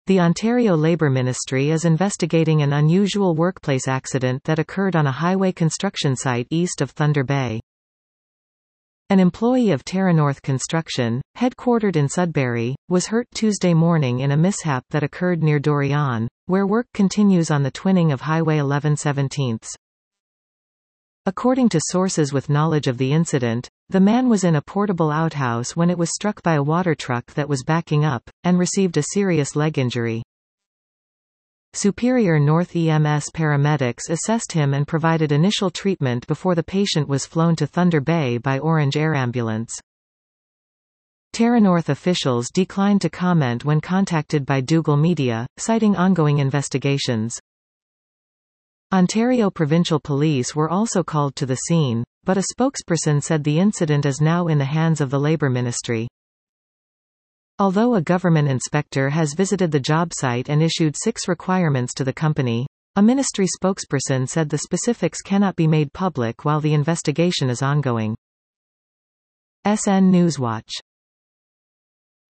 The Ontario Labour Ministry is investigating an unusual workplace accident that occurred on a highway construction site east of Thunder Bay. An employee of TerraNorth Construction, headquartered in Sudbury, was hurt Tuesday morning in a mishap that occurred near Dorion, where work continues on the twinning of Highway 11/17. According to sources with knowledge of the incident, the man was in a portable outhouse when it was struck by a water truck that was backing up, and received a serious leg injury. Superior North EMS paramedics assessed him and provided initial treatment before the patient was flown to Thunder Bay by Orange Air Ambulance. TerraNorth officials declined to comment when contacted by Dougal Media, citing ongoing investigations. Ontario Provincial Police were also called to the scene, but a spokesperson said the incident is now in the hands of the Labour Ministry. Although a government inspector has visited the job site and issued 6 requirements to the company, a ministry spokesperson said the specifics cannot be made public while the investigation is ongoing. SN Newswatch.